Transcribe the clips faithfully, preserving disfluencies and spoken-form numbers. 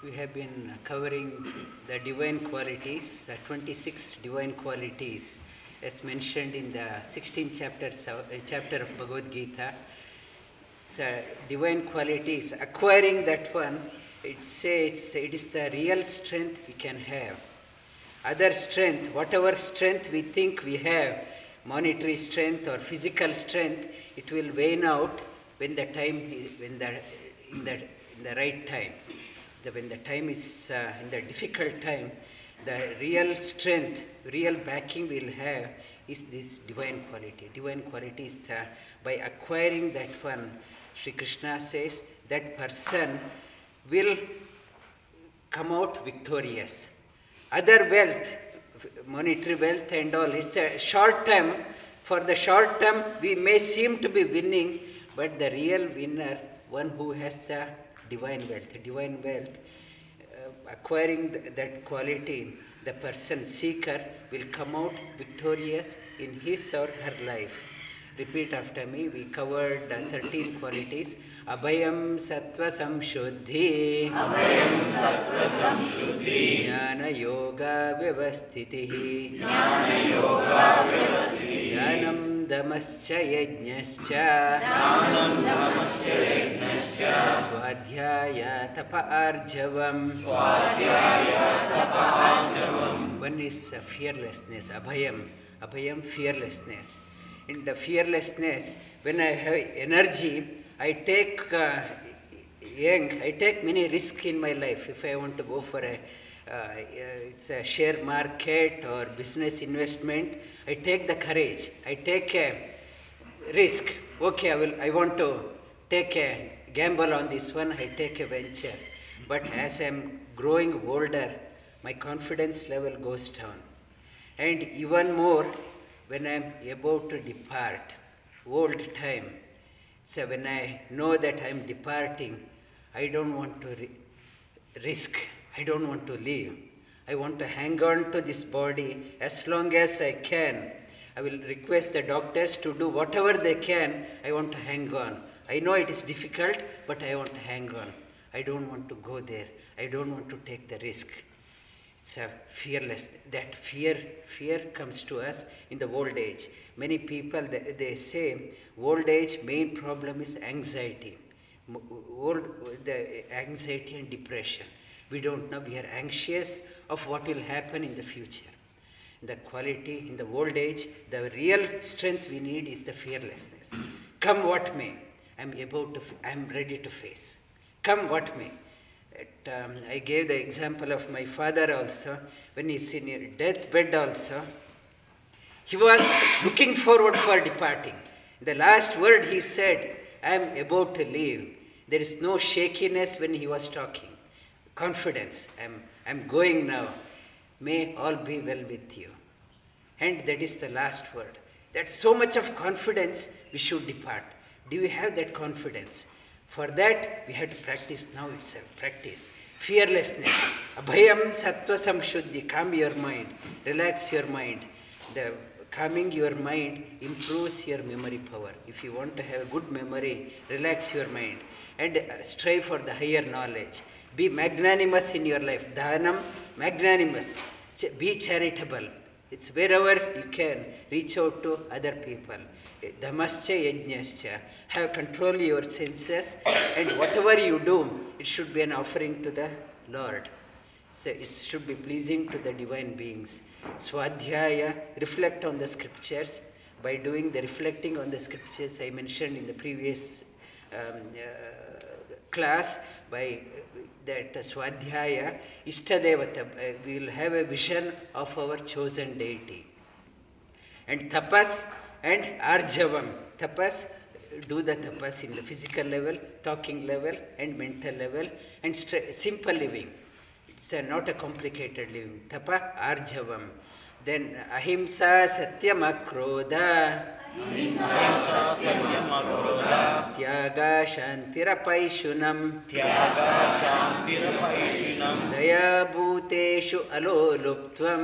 We have been covering the divine qualities, uh, twenty-six divine qualities, as mentioned in the sixteenth chapter, uh, chapter of Bhagavad Gita. So, divine qualities, acquiring that one, it says it is the real strength we can have. Other strength, whatever strength we think we have, monetary strength or physical strength, it will wane out when the time is, when the in the in the right time. The, when the time is uh, in the difficult time, the real strength, real backing we'll have is this divine quality. Divine quality is the, by acquiring that one, Sri Krishna says, that person will come out victorious. Other wealth, monetary wealth and all, it's a short term. For the short term, we may seem to be winning, but the real winner, one who has the divine wealth, divine wealth, uh, acquiring th- that quality, the person seeker will come out victorious in his or her life. Repeat after me. We covered uh, thirteen qualities. Abhayam sattva samshuddhi, Abhayam sattva samshuddhi, Jnana yoga vyavasthitihi, Jnana yoga vyavasthitihi, Jnanam damascha yajnascha, Jnanam damascha yajnascha, Swadhyaya tapa arjavam. Swadhyaya tapa arjavam. One is uh, fearlessness, abhayam, abhayam, fearlessness. In the fearlessness, when I have energy, I take uh, young, I take many risks in my life. If I want to go for a, uh, it's a share market or business investment, I take the courage. I take a risk. Okay, I will. I want to take a gamble on this one. I take a venture. But as I'm growing older, my confidence level goes down, and even more when I'm about to depart, old time. So when I know that I'm departing, I don't want to ri- risk. I don't want to leave. I want to hang on to this body as long as I can. I will request the doctors to do whatever they can. I want to hang on. I know it is difficult, but I want to hang on. I don't want to go there. I don't want to take the risk. It's a fearless, that fear, fear comes to us in the old age. Many people, they, they say, old age main problem is anxiety. Old, the anxiety and depression. We don't know, we are anxious of what will happen in the future. The quality in the old age, the real strength we need is the fearlessness. Come what may, I'm about to, I'm ready to face. Come what may. It, um, I gave the example of my father also, when he's in a deathbed also, he was looking forward for departing. The last word he said, I am about to leave. There is no shakiness when he was talking. Confidence, I'm, I'm going now. May all be well with you. And that is the last word. That's so much of confidence, we should depart. Do you have that confidence? For that, we have to practice now itself. Practice. Fearlessness. Abhayam sattva samshuddhi. Calm your mind. Relax your mind. The calming your mind improves your memory power. If you want to have a good memory, relax your mind. And uh, strive for the higher knowledge. Be magnanimous in your life. Dhanam, magnanimous. Ch- be charitable. It's wherever you can, reach out to other people. Dhamascha yajnascha. Have control your senses, and whatever you do, it should be an offering to the Lord. So it should be pleasing to the divine beings. Swadhyaya, reflect on the scriptures. By doing the reflecting on the scriptures, I mentioned in the previous um, uh, class, by uh, that uh, Swadhyaya, Ishtadevata, uh, we will have a vision of our chosen deity. And tapas and arjavam. Tapas, do the tapas in the physical level, talking level, and mental level, and st- simple living. It's a, not a complicated living. Tapa, arjavam. Then ahimsa, satyam, akrodha, Ahimsa satyam akrodha, tyaga, shantirapaishunam, Tyaga विरपैषिणं दयाभूतेषु अलोलुप्त्वं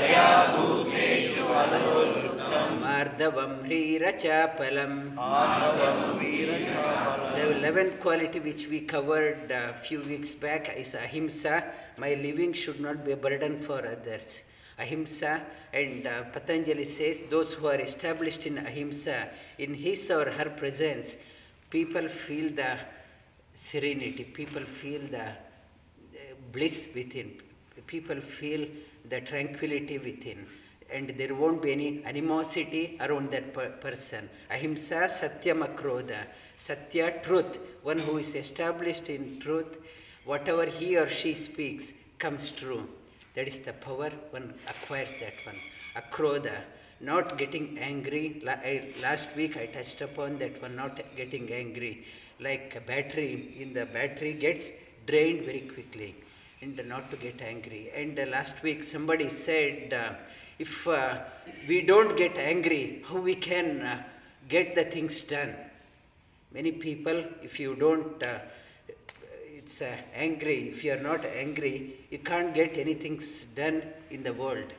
दयाभूतेषु अलोलुप्तं मार्दवं ह्रीरचापलम्. आर्णवं वीरचापलं. The eleventh quality which we covered a few weeks back is ahimsa. My living should not be a burden for others. Ahimsa, and uh, Patanjali says those who are established in ahimsa, in his or her presence, people feel the serenity, people feel the bliss within, people feel the tranquility within, and there won't be any animosity around that per- person. Ahimsa satyam akrodha. Satya, truth. One who is established in truth, whatever he or she speaks comes true. That is the power, one acquires that one. Akrodha, not getting angry. La- I, last week I touched upon that one, not getting angry. Like a battery, in the battery gets drained very quickly, and not to get angry. And uh, last week somebody said, uh, if uh, we don't get angry, how we can uh, get the things done? Many people, if you don't, uh, it's uh, angry, if you are not angry, you can't get anything done in the world.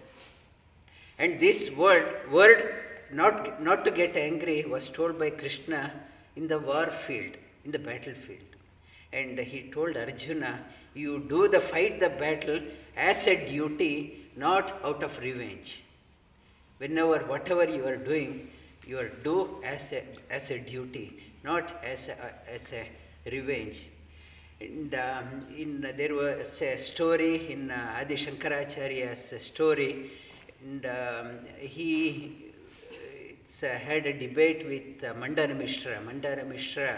And this word, word not, not to get angry was told by Krishna in the war field, in the battlefield. And he told Arjuna, you do the fight the battle as a duty, not out of revenge. Whenever, whatever you are doing, you are do as a, as a duty, not as a, as a revenge. And um, in, uh, there was a story in uh, Adi Shankaracharya's story, and um, he it's, uh, had a debate with uh, Mandana Mishra. Mandana Mishra,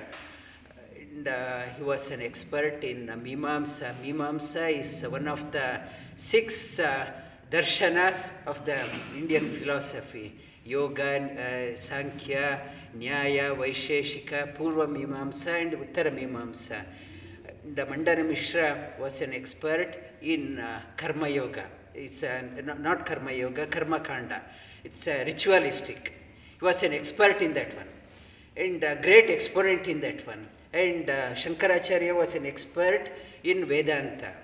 and uh, he was an expert in uh, Mimamsa. Mimamsa is one of the six uh, darshanas of the Indian philosophy. Yoga, uh, Sankhya, Nyaya, Vaisheshika, Purva Mimamsa and Uttara Mimamsa. And Mandana Mishra was an expert in uh, Karma Yoga. It's uh, not Karma Yoga, Karma Kanda. It's uh, ritualistic. He was an expert in that one, and a great exponent in that one. And uh, Shankaracharya was an expert in Vedanta.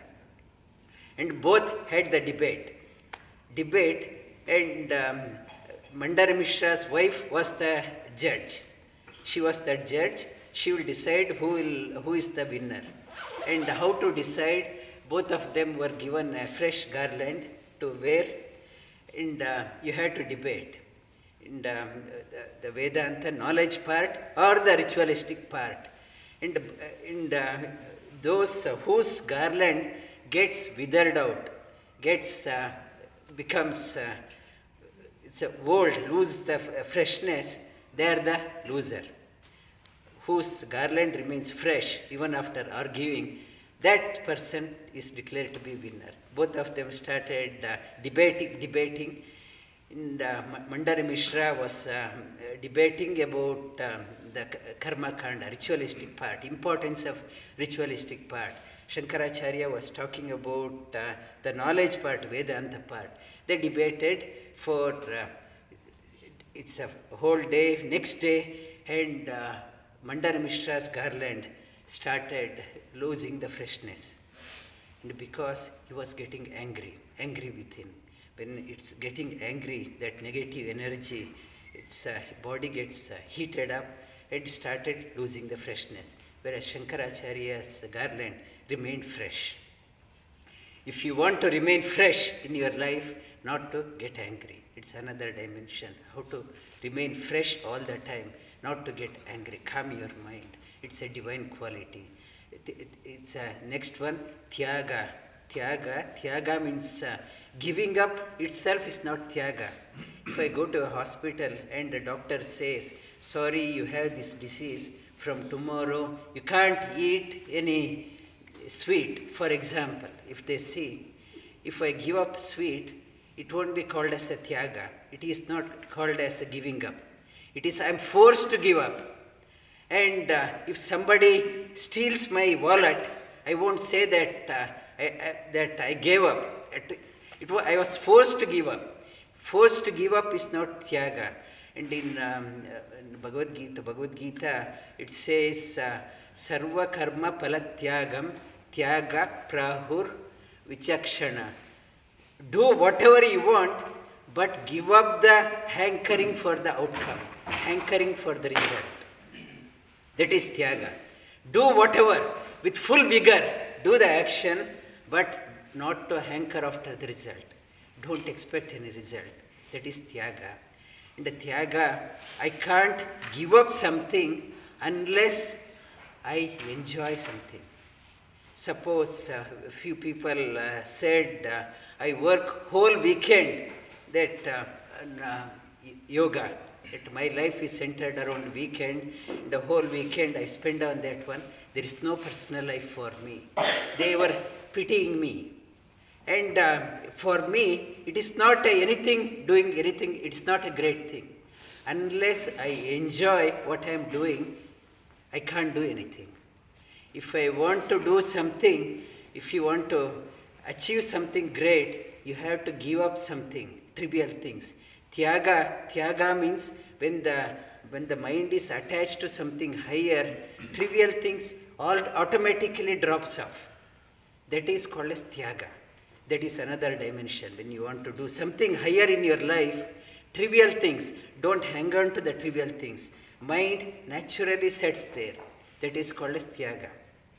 And both had the debate. Debate, and um, Mandana Mishra's wife was the judge. She was the judge. She will decide who will who is the winner. And how to decide, both of them were given a fresh garland to wear, and uh, you had to debate. And um, the, the Vedanta knowledge part or the ritualistic part. And, uh, and uh, those uh, whose garland gets withered out, gets uh, becomes uh, it's a old, lose the f- freshness, they are the loser. Whose garland remains fresh even after arguing, that person is declared to be winner. Both of them started uh, debating, debating. And uh, Mandana Mishra was uh, debating about um, the Karma Kanda, ritualistic part, importance of ritualistic part. Shankaracharya was talking about uh, the knowledge part, Vedanta part. They debated for uh, it's a whole day, next day, and uh, Mandana Mishra's garland started losing the freshness. And because he was getting angry, angry within. When it's getting angry, that negative energy, its uh, body gets uh, heated up and started losing the freshness. Whereas Shankaracharya's garland remained fresh. If you want to remain fresh in your life, not to get angry. It's another dimension. How to remain fresh all the time, not to get angry. Calm your mind. It's a divine quality. It, it, it's a next one, Tyaga. Tyaga. Tyaga means uh, giving up itself is not Tyaga. If I go to a hospital and the doctor says, sorry, you have this disease, from tomorrow you can't eat any sweet, for example, if they see, if I give up sweet, it won't be called as a Tyaga. It is not called as a giving up. It is I am forced to give up. And uh, if somebody steals my wallet, I won't say that uh, I, I, that I gave up. It, it was, I was forced to give up. Forced to give up is not Tyaga. And in, um, in Bhagavad Gita, Bhagavad Gita, it says, uh, Sarva karma palatyagam Tyaga, Prahur, Vichakshana. Do whatever you want, but give up the hankering for the outcome, hankering for the result. That is Tyaga. Do whatever with full vigor, do the action, but not to hanker after the result. Don't expect any result. That is Tyaga. And the Tyaga, I can't give up something unless I enjoy something. Suppose uh, a few people uh, said, uh, I work whole weekend, that uh, uh, yoga, that my life is centered around weekend, the whole weekend I spend on that one. There is no personal life for me. They were pitying me. And uh, for me, it is not a anything, doing anything, it's not a great thing. Unless I enjoy what I am doing, I can't do anything. If I want to do something, if you want to achieve something great, you have to give up something, trivial things. Tyaga, Tyaga means when the, when the mind is attached to something higher, trivial things all automatically drops off. That is called as Tyaga. That is another dimension. When you want to do something higher in your life, trivial things, don't hang on to the trivial things. Mind naturally sets there. That is called as Tyaga.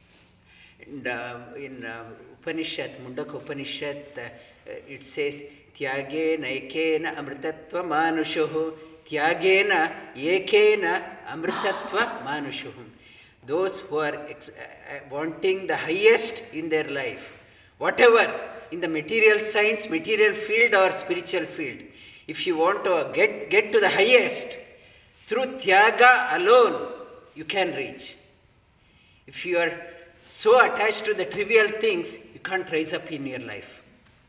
And uh, in uh, Upanishad, Mundaka Upanishad, uh, it says, Tyagena ekena amritatva manushuhu, Tyagena ekena amritatva manushuhu. Those who are ex- uh, wanting the highest in their life, whatever, in the material science, material field or spiritual field, if you want to get, get to the highest, through Tyaga alone, you can reach. If you are so attached to the trivial things, you can't rise up in your life.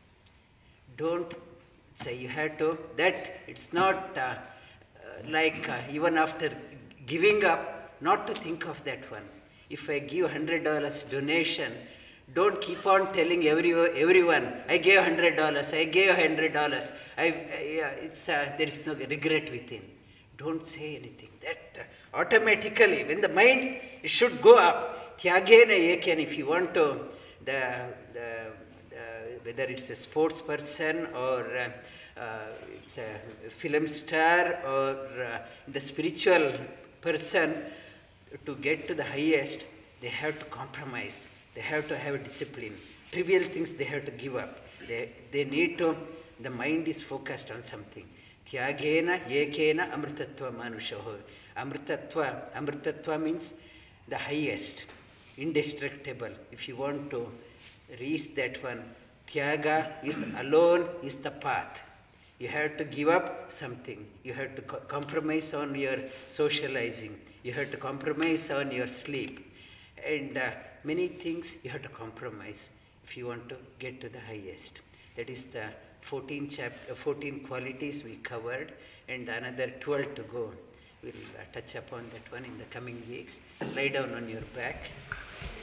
Don't say you have to, that it's not uh, uh, like uh, even after giving up, not to think of that one. If I give one hundred dollars donation, don't keep on telling every, everyone, I gave one hundred dollars, I gave one hundred dollars. I, I, uh, it's, uh, there is no regret within. Don't say anything. That uh, automatically, when the mind, it should go up. Tyagena eken, if you want to, the, the, the, whether it's a sports person or uh, uh, it's a film star or uh, the spiritual person, to get to the highest, they have to compromise. They have to have a discipline. Trivial things they have to give up. They, they need to, the mind is focused on something. Tyagena ekena amritatva manushoho. Amritatva, amritatva means the highest, indestructible. If you want to reach that one, Tyaga is alone is the path. You have to give up something. You have to co- compromise on your socializing. You have to compromise on your sleep. And uh, many things you have to compromise if you want to get to the highest. That is the fourteen, chap- fourteen qualities we covered, and another twelve to go. We'll uh, touch upon that one in the coming weeks. Lie down on your back.